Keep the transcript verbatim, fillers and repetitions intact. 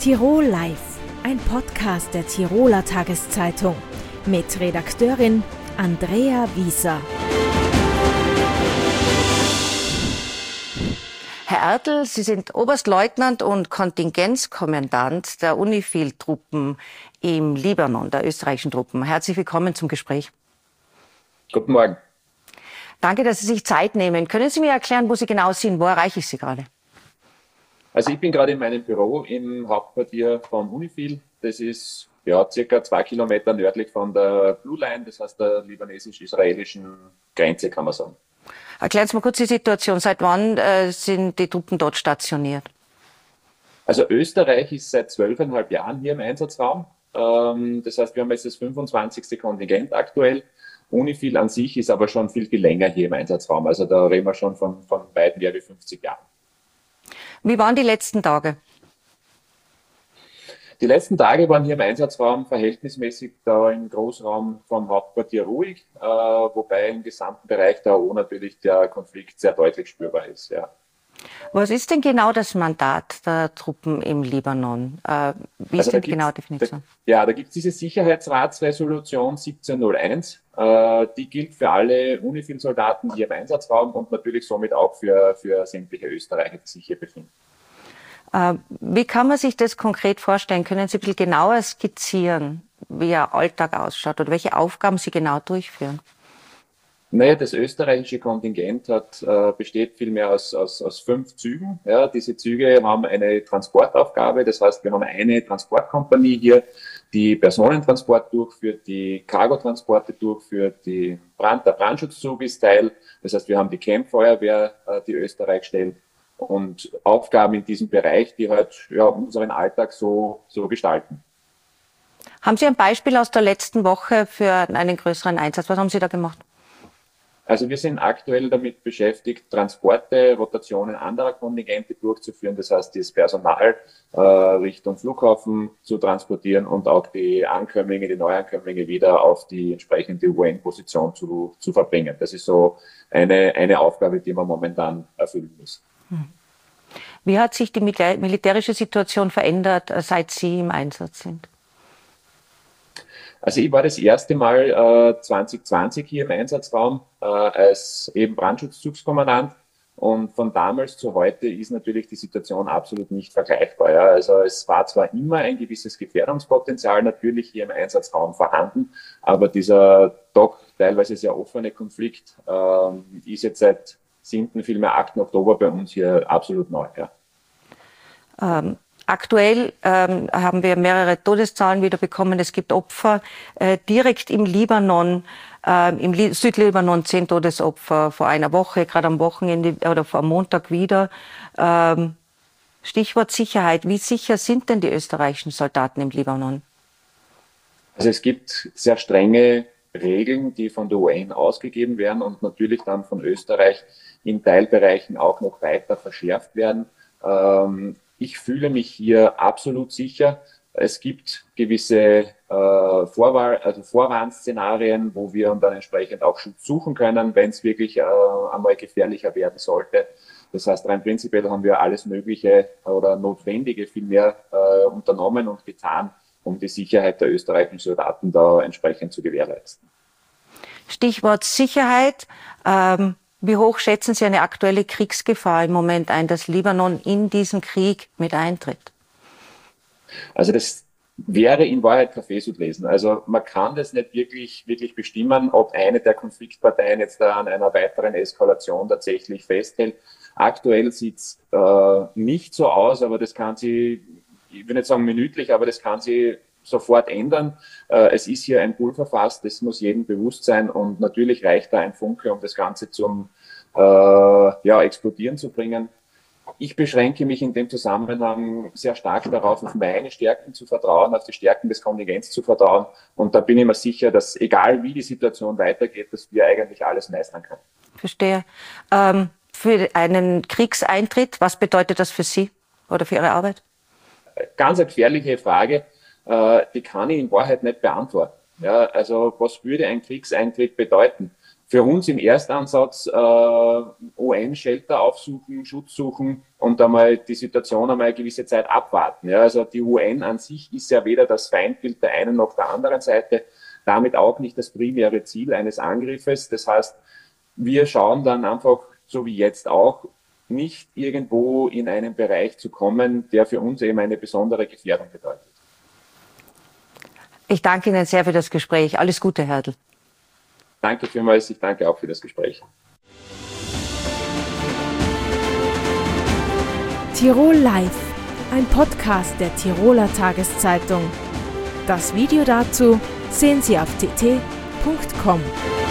Tirol Live, ein Podcast der Tiroler Tageszeitung mit Redakteurin Andrea Wieser. Herr Ertl, Sie sind Oberstleutnant und Kontingenzkommandant der UNIFIL-Truppen im Libanon, der österreichischen Truppen. Herzlich willkommen zum Gespräch. Guten Morgen. Danke, dass Sie sich Zeit nehmen. Können Sie mir erklären, wo Sie genau sind? Wo erreiche ich Sie gerade? Also ich bin gerade in meinem Büro im Hauptquartier von UNIFIL. Das ist ja circa zwei Kilometer nördlich von der Blue Line, das heißt der libanesisch-israelischen Grenze, kann man sagen. Erklären Sie mal kurz die Situation. Seit wann äh, sind die Truppen dort stationiert? Also Österreich ist seit zwölfeinhalb Jahren hier im Einsatzraum. Ähm, das heißt, wir haben jetzt das fünfundzwanzigste Kontingent aktuell. UNIFIL an sich ist aber schon viel, viel länger hier im Einsatzraum. Also da reden wir schon von, von weit mehr wie fünfzig Jahren. Wie waren die letzten Tage? Die letzten Tage waren hier im Einsatzraum verhältnismäßig da im Großraum vom Hauptquartier ruhig, äh, wobei im gesamten Bereich der A O natürlich der Konflikt sehr deutlich spürbar ist. Ja. Was ist denn genau das Mandat der Truppen im Libanon? Äh, wie ist also denn die genaue Definition? Da, ja, da gibt es diese Sicherheitsratsresolution siebzehnhunderteins. Äh, die gilt für alle UNIFIL-Soldaten hier im Einsatzraum und natürlich somit auch für, für sämtliche Österreicher, die sich hier befinden. Äh, wie kann man sich das konkret vorstellen? Können Sie ein bisschen genauer skizzieren, wie Ihr Alltag ausschaut oder welche Aufgaben Sie genau durchführen? Naja, das österreichische Kontingent hat, äh, besteht vielmehr aus, aus, aus fünf Zügen. Ja, diese Züge haben eine Transportaufgabe, das heißt, wir haben eine Transportkompanie hier, die Personentransport durchführt, die Cargotransporte durchführt, die Brand, der Brandschutzzug ist Teil, das heißt, wir haben die Campfeuerwehr, äh, die Österreich stellt und Aufgaben in diesem Bereich, die halt ja, unseren Alltag so, so gestalten. Haben Sie ein Beispiel aus der letzten Woche für einen größeren Einsatz? Was haben Sie da gemacht? Also wir sind aktuell damit beschäftigt, Transporte, Rotationen anderer Kontingente durchzuführen. Das heißt, das Personal äh, Richtung Flughafen zu transportieren und auch die Ankömmlinge, die Neuankömmlinge wieder auf die entsprechende U N-Position zu, zu verbringen. Das ist so eine, eine Aufgabe, die man momentan erfüllen muss. Wie hat sich die militärische Situation verändert, seit Sie im Einsatz sind? Also ich war das erste Mal äh, zwanzig zwanzig hier im Einsatzraum äh, als eben Brandschutzzugskommandant und von damals zu heute ist natürlich die Situation absolut nicht vergleichbar. Ja. Also es war zwar immer ein gewisses Gefährdungspotenzial natürlich hier im Einsatzraum vorhanden, aber dieser doch teilweise sehr offene Konflikt äh, ist jetzt seit siebten, vielmehr achten Oktober bei uns hier absolut neu. Ja. Ähm. Aktuell ähm, haben wir mehrere Todeszahlen wieder bekommen. Es gibt Opfer äh, direkt im Libanon, äh, im Li- Südlibanon zehn Todesopfer vor einer Woche, gerade am Wochenende oder vor am Montag wieder. Ähm, Stichwort Sicherheit. Wie sicher sind denn die österreichischen Soldaten im Libanon? Also es gibt sehr strenge Regeln, die von der U N ausgegeben werden und natürlich dann von Österreich in Teilbereichen auch noch weiter verschärft werden. Ähm, Ich fühle mich hier absolut sicher. Es gibt gewisse äh, Vorwahl, also Vorwarnszenarien, wo wir dann entsprechend auch Schutz suchen können, wenn es wirklich äh, einmal gefährlicher werden sollte. Das heißt, rein prinzipiell haben wir alles Mögliche oder Notwendige vielmehr äh, unternommen und getan, um die Sicherheit der österreichischen Soldaten da entsprechend zu gewährleisten. Stichwort Sicherheit. Ähm Wie hoch schätzen Sie eine aktuelle Kriegsgefahr im Moment ein, dass Libanon in diesen Krieg mit eintritt? Also das wäre in Wahrheit Kaffeesud lesen. Also man kann das nicht wirklich, wirklich bestimmen, ob eine der Konfliktparteien jetzt da an einer weiteren Eskalation tatsächlich festhält. Aktuell sieht es äh, nicht so aus, aber das kann sie, ich will nicht sagen minütlich, aber das kann sie sofort ändern. Äh, es ist hier ein Pulverfass, das muss jedem bewusst sein und natürlich reicht da ein Funke, um das Ganze zum äh, ja, Explodieren zu bringen. Ich beschränke mich in dem Zusammenhang sehr stark darauf, auf meine Stärken zu vertrauen, auf die Stärken des Kontingents zu vertrauen und da bin ich mir sicher, dass egal wie die Situation weitergeht, dass wir eigentlich alles meistern können. Verstehe. Ähm, für einen Kriegseintritt, was bedeutet das für Sie oder für Ihre Arbeit? Ganz eine gefährliche Frage. Die kann ich in Wahrheit nicht beantworten. Ja, also was würde ein Kriegseintritt bedeuten? Für uns im Erstansatz äh, U N-Shelter aufsuchen, Schutz suchen und einmal die Situation einmal eine gewisse Zeit abwarten. Ja, also die U N an sich ist ja weder das Feindbild der einen noch der anderen Seite, damit auch nicht das primäre Ziel eines Angriffes. Das heißt, wir schauen dann einfach, so wie jetzt auch, nicht irgendwo in einen Bereich zu kommen, der für uns eben eine besondere Gefährdung bedeutet. Ich danke Ihnen sehr für das Gespräch. Alles Gute, Herr Hertel. Danke vielmals, ich danke auch für das Gespräch. Tirol Live, ein Podcast der Tiroler Tageszeitung. Das Video dazu sehen Sie auf t t punkt com.